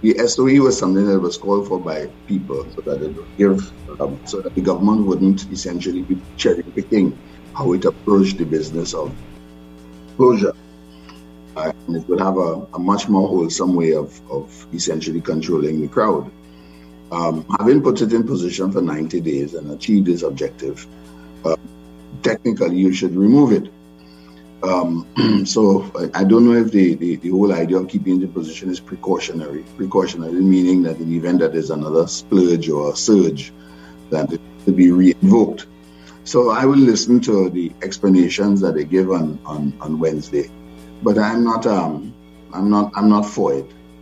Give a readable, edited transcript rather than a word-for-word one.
The SOE was something that was called for by people so that it would give, so that the government wouldn't essentially be cherry picking how it approached the business of closure. And it would have a much more wholesome way of essentially controlling the crowd. Having put it in position for 90 days and achieved this objective, technically you should remove it. So I don't know if the whole idea of keeping the position is precautionary. Precautionary meaning that in the event that there's another splurge or a surge, that it will be re-invoked. So I will listen to the explanations that they give on Wednesday, but I'm not for it.